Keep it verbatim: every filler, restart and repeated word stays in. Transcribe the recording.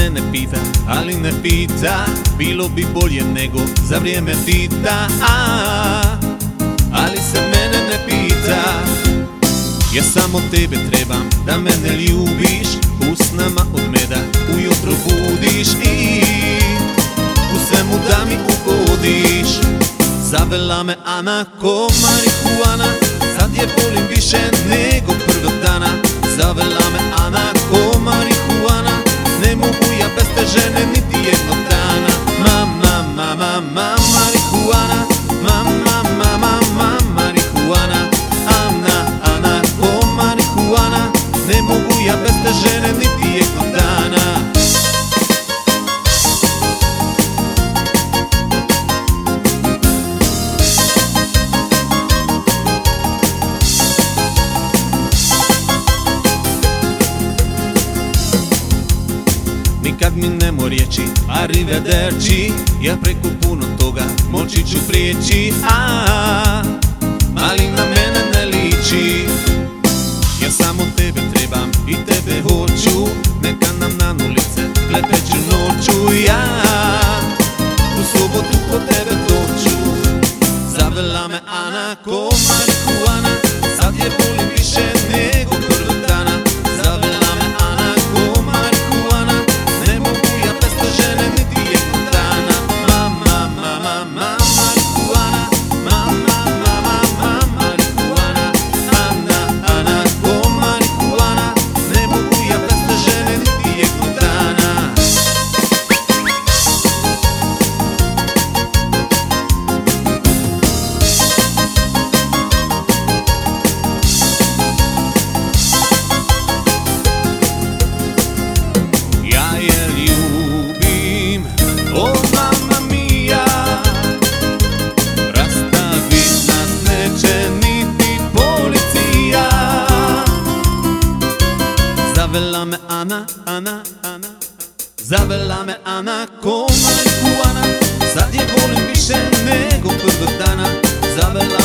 mene pita, ali ne pita, bilo bi bolje nego za vrijeme Tita. Ali se mene ne pita, jer samo tebe trebam da mene ljubiš. Usnama od meda ujutro budiš i u svemu da mi ugodiš. Zavela me Ana ko marihuana, sad je volim više nego prvog dana. Zavela me Ana ko marihuana, ne mogu ja bez te žene niti jednog dana. Mama, mama, mama, marihuana, mama, mama, mama, marihuana. Ana, Ana ko marihuana, ne mogu ja bez te žene niti jednog dana. Nikad mi nemo riječi arrivederci, ja preko puno toga moći ću prijeći. A, ali na mene ne liči, ja samo tebe trebam i tebe hoću. Neka nam na ulice klepeću noću, ja u subotu po tebe doću. Zavela me Ana ko marihuana, sad je volim više nego prvog dana. Zavela me Ana ko marihuana, ne mogu ja bez te žene niti jednog dana. Mama, mama, mama, marihuana, mama, mama, mama, marihuana. Ana, Ana ko marihuana, ne mogu ja bez te žene niti jednog dana. Ja je ljubim, o mama mia, rastavit nas neće niti policija. Zavela me Ana, Ana, Ana, zavela me Ana ko marihuana, sad je volim više nego prvog dana. Zavela